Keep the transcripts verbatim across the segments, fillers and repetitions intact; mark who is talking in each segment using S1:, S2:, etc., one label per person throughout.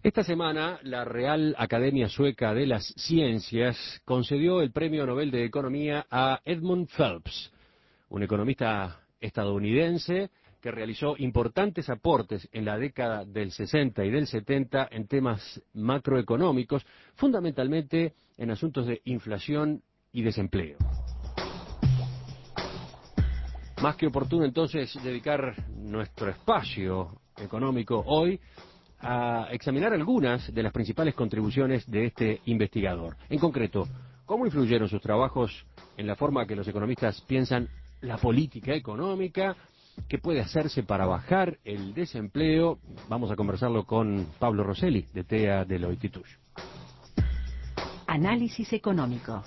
S1: Esta semana, la Real Academia Sueca de las Ciencias concedió el Premio Nobel de Economía a Edmund Phelps, un economista estadounidense que realizó importantes aportes en la década del sesenta y del setenta en temas macroeconómicos, fundamentalmente en asuntos de inflación y desempleo. Más que oportuno entonces dedicar nuestro espacio económico hoy a examinar algunas de las principales contribuciones de este investigador. En concreto, ¿cómo influyeron sus trabajos en la forma que los economistas piensan la política económica? ¿Qué puede hacerse para bajar el desempleo? Vamos a conversarlo con Pablo Rosselli, de T E A Deloitte Touche.
S2: Análisis económico.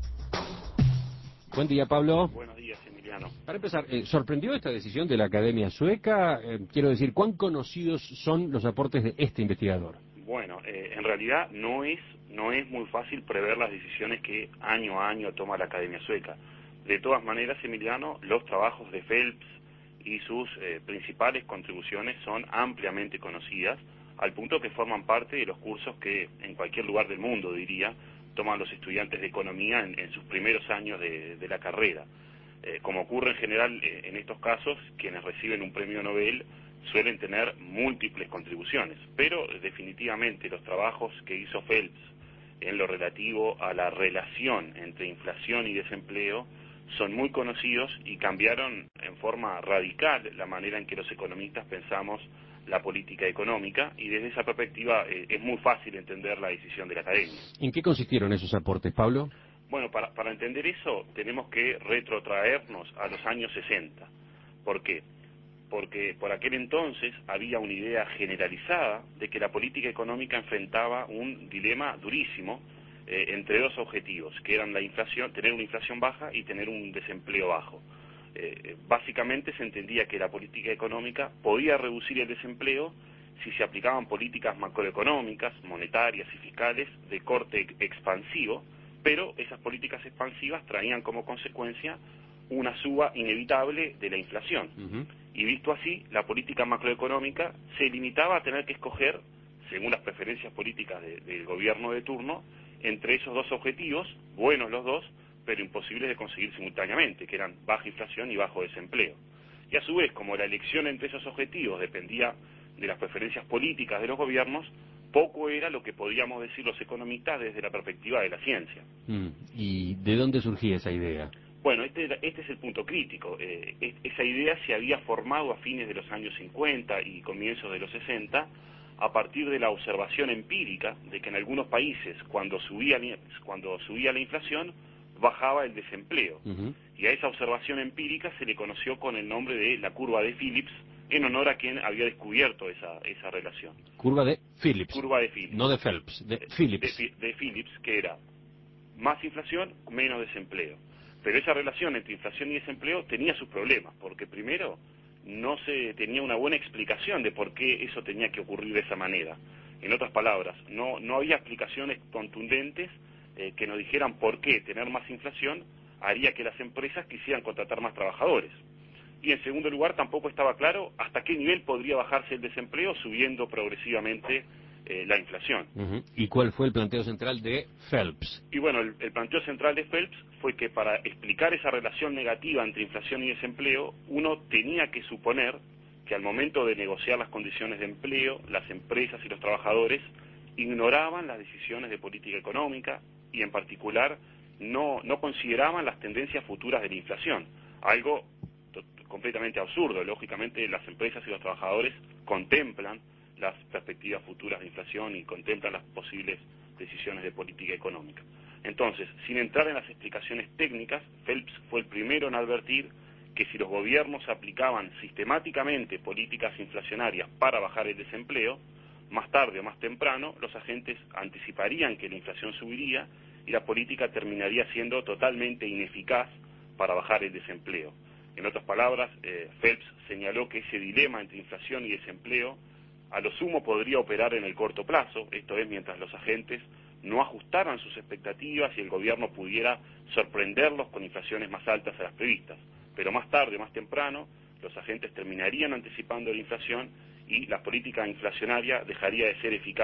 S1: Buen día, Pablo.
S3: Buenos días, Emiliano.
S1: Para empezar, eh, ¿sorprendió esta decisión de la Academia Sueca? Eh, quiero decir, ¿cuán conocidos son los aportes de este investigador?
S3: Bueno, eh, en realidad no es, no es muy fácil prever las decisiones que año a año toma la Academia Sueca. De todas maneras, Emiliano, los trabajos de Phelps y sus eh, principales contribuciones son ampliamente conocidas, al punto que forman parte de los cursos que en cualquier lugar del mundo, diría, toman los estudiantes de economía en, en sus primeros años de, de la carrera. Eh, como ocurre en general eh, en estos casos, quienes reciben un premio Nobel suelen tener múltiples contribuciones, pero eh, definitivamente los trabajos que hizo Phelps en lo relativo a la relación entre inflación y desempleo son muy conocidos y cambiaron en forma radical la manera en que los economistas pensamos la política económica, y desde esa perspectiva eh, es muy fácil entender la decisión de la Academia.
S1: ¿En qué consistieron esos aportes, Pablo?
S3: Bueno, para, para entender eso tenemos que retrotraernos a los años sesenta. ¿Por qué? Porque por aquel entonces había una idea generalizada de que la política económica enfrentaba un dilema durísimo eh, entre dos objetivos, que eran la inflación, tener una inflación baja y tener un desempleo bajo. Eh, básicamente se entendía que la política económica podía reducir el desempleo si se aplicaban políticas macroeconómicas, monetarias y fiscales de corte expansivo, pero esas políticas expansivas traían como consecuencia una suba inevitable de la inflación. Uh-huh. Y visto así, la política macroeconómica se limitaba a tener que escoger, según las preferencias políticas de, del gobierno de turno, entre esos dos objetivos, buenos los dos, pero imposibles de conseguir simultáneamente, que eran baja inflación y bajo desempleo. Y a su vez, como la elección entre esos objetivos dependía de las preferencias políticas de los gobiernos, poco era lo que podíamos decir los economistas desde la perspectiva de la ciencia.
S1: Mm, ¿Y de dónde surgía esa idea?
S3: Bueno, este, este es el punto crítico. Eh, esa idea se había formado a fines de los años cincuenta y comienzos de los sesenta, a partir de la observación empírica de que en algunos países, cuando subía, cuando subía la inflación, bajaba el desempleo. Uh-huh. Y a esa observación empírica se le conoció con el nombre de la curva de Phillips, en honor a quien había descubierto esa, esa relación.
S1: Curva de Phillips.
S3: Curva de Phillips.
S1: No de Phelps, de Phillips.
S3: De, de, de Phillips, que era más inflación, menos desempleo. Pero esa relación entre inflación y desempleo tenía sus problemas, porque primero no se tenía una buena explicación de por qué eso tenía que ocurrir de esa manera. En otras palabras, no, no había explicaciones contundentes eh, que nos dijeran por qué tener más inflación haría que las empresas quisieran contratar más trabajadores. Y en segundo lugar, tampoco estaba claro hasta qué nivel podría bajarse el desempleo subiendo progresivamente eh, la inflación.
S1: Uh-huh. ¿Y cuál fue el planteo central de Phelps?
S3: Y bueno, el, el planteo central de Phelps fue que para explicar esa relación negativa entre inflación y desempleo, uno tenía que suponer que al momento de negociar las condiciones de empleo, las empresas y los trabajadores ignoraban las decisiones de política económica y en particular no, no consideraban las tendencias futuras de la inflación, algo completamente absurdo. Lógicamente las empresas y los trabajadores contemplan las perspectivas futuras de inflación y contemplan las posibles decisiones de política económica. Entonces, sin entrar en las explicaciones técnicas, Phelps fue el primero en advertir que si los gobiernos aplicaban sistemáticamente políticas inflacionarias para bajar el desempleo, más tarde o más temprano los agentes anticiparían que la inflación subiría y la política terminaría siendo totalmente ineficaz para bajar el desempleo. En otras palabras, eh, Phelps señaló que ese dilema entre inflación y desempleo a lo sumo podría operar en el corto plazo, esto es, mientras los agentes no ajustaran sus expectativas y el gobierno pudiera sorprenderlos con inflaciones más altas a las previstas. Pero más tarde o más temprano, los agentes terminarían anticipando la inflación y la política inflacionaria dejaría de ser eficaz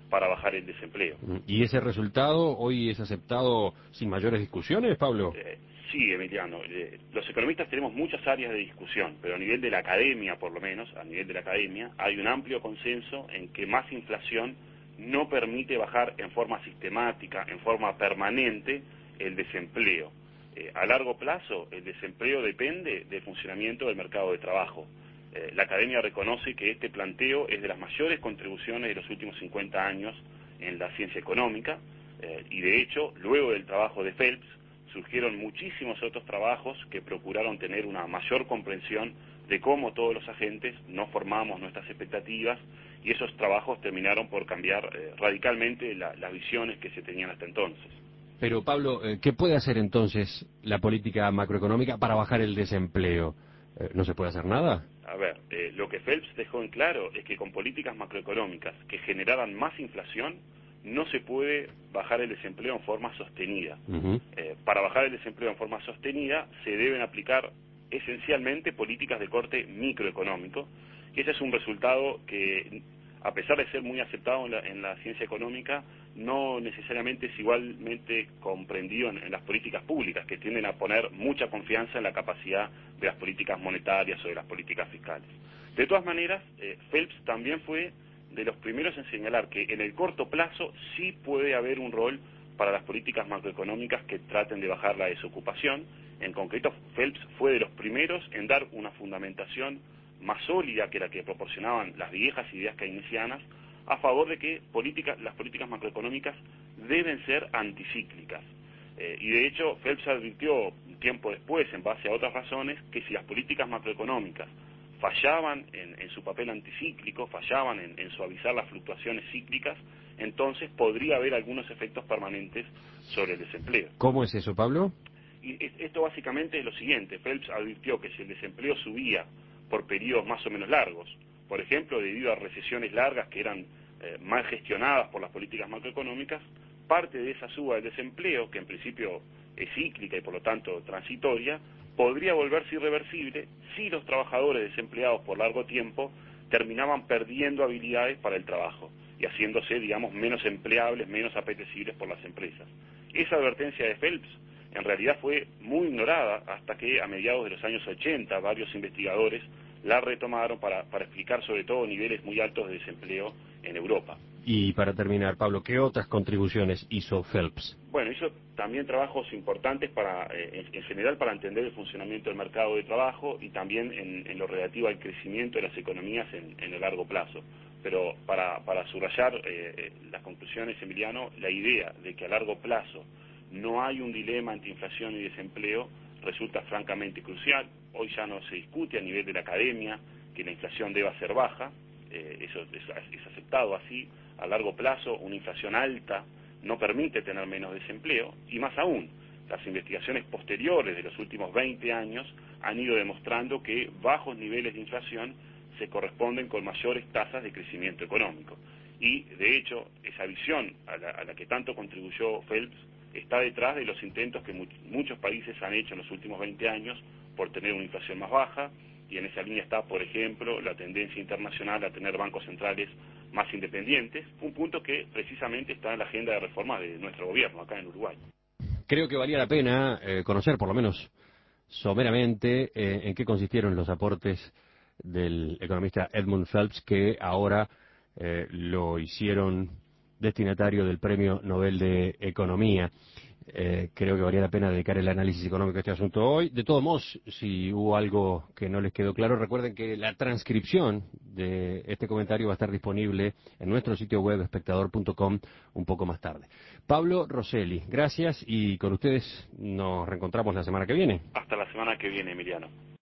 S3: para bajar el desempleo.
S1: ¿Y ese resultado hoy es aceptado sin mayores discusiones, Pablo?
S3: Eh, sí, Emiliano. Eh, los economistas tenemos muchas áreas de discusión, pero a nivel de la academia, por lo menos, a nivel de la academia, hay un amplio consenso en que más inflación no permite bajar en forma sistemática, en forma permanente, el desempleo. Eh, a largo plazo, el desempleo depende del funcionamiento del mercado de trabajo. Eh, la academia reconoce que este planteo es de las mayores contribuciones de los últimos cincuenta años en la ciencia económica, eh, y de hecho, luego del trabajo de Phelps, surgieron muchísimos otros trabajos que procuraron tener una mayor comprensión de cómo todos los agentes no formamos nuestras expectativas, y esos trabajos terminaron por cambiar eh, radicalmente la, las visiones que se tenían hasta entonces.
S1: Pero, Pablo, ¿qué puede hacer entonces la política macroeconómica para bajar el desempleo? ¿No se puede hacer nada?
S3: A ver, eh, lo que Phelps dejó en claro es que con políticas macroeconómicas que generaran más inflación, no se puede bajar el desempleo en forma sostenida. Uh-huh. Eh, para bajar el desempleo en forma sostenida se deben aplicar esencialmente políticas de corte microeconómico, y ese es un resultado que, a pesar de ser muy aceptado en la, en la ciencia económica, no necesariamente es igualmente comprendido en, en las políticas públicas, que tienden a poner mucha confianza en la capacidad de las políticas monetarias o de las políticas fiscales. De todas maneras, eh, Phelps también fue de los primeros en señalar que en el corto plazo sí puede haber un rol para las políticas macroeconómicas que traten de bajar la desocupación. En concreto, Phelps fue de los primeros en dar una fundamentación más sólida que la que proporcionaban las viejas ideas keynesianas a favor de que política, las políticas macroeconómicas deben ser anticíclicas. Eh, y de hecho, Phelps advirtió un tiempo después, en base a otras razones, que si las políticas macroeconómicas fallaban en, en su papel anticíclico, fallaban en, en suavizar las fluctuaciones cíclicas, entonces podría haber algunos efectos permanentes sobre el desempleo.
S1: ¿Cómo es eso, Pablo?
S3: Y esto básicamente es lo siguiente. Phelps advirtió que si el desempleo subía por periodos más o menos largos, por ejemplo, debido a recesiones largas que eran eh, mal gestionadas por las políticas macroeconómicas, parte de esa suba del desempleo, que en principio es cíclica y por lo tanto transitoria, podría volverse irreversible si los trabajadores desempleados por largo tiempo terminaban perdiendo habilidades para el trabajo y haciéndose, digamos, menos empleables, menos apetecibles por las empresas. Esa advertencia de Phelps en realidad fue muy ignorada hasta que a mediados de los años ochenta varios investigadores la retomaron para, para explicar sobre todo niveles muy altos de desempleo en Europa.
S1: Y para terminar, Pablo, ¿qué otras contribuciones hizo Phelps?
S3: Bueno, hizo también trabajos importantes para, eh, en, en general para entender el funcionamiento del mercado de trabajo y también en, en lo relativo al crecimiento de las economías en, en el largo plazo. Pero para, para subrayar eh, las conclusiones, Emiliano, la idea de que a largo plazo no hay un dilema entre inflación y desempleo resulta francamente crucial. Hoy ya no se discute a nivel de la academia que la inflación deba ser baja, eh, eso es, es aceptado así. A largo plazo, una inflación alta no permite tener menos desempleo, y más aún, las investigaciones posteriores de los últimos veinte años han ido demostrando que bajos niveles de inflación se corresponden con mayores tasas de crecimiento económico. Y, de hecho, esa visión a la, a la que tanto contribuyó Phelps está detrás de los intentos que much, muchos países han hecho en los últimos veinte años por tener una inflación más baja, y en esa línea está, por ejemplo, la tendencia internacional a tener bancos centrales más independientes, un punto que precisamente está en la agenda de reforma de nuestro gobierno acá en Uruguay.
S1: Creo que valía la pena eh, conocer, por lo menos someramente, eh, en qué consistieron los aportes del economista Edmund Phelps, que ahora eh, lo hicieron destinatario del Premio Nobel de Economía. Eh, creo que valía la pena dedicar el análisis económico a este asunto hoy. De todos modos, si hubo algo que no les quedó claro, recuerden que la transcripción de este comentario va a estar disponible en nuestro sitio web espectador punto com un poco más tarde. Pablo Rosselli, gracias, y con ustedes nos reencontramos la semana que viene.
S3: Hasta la semana que viene, Emiliano.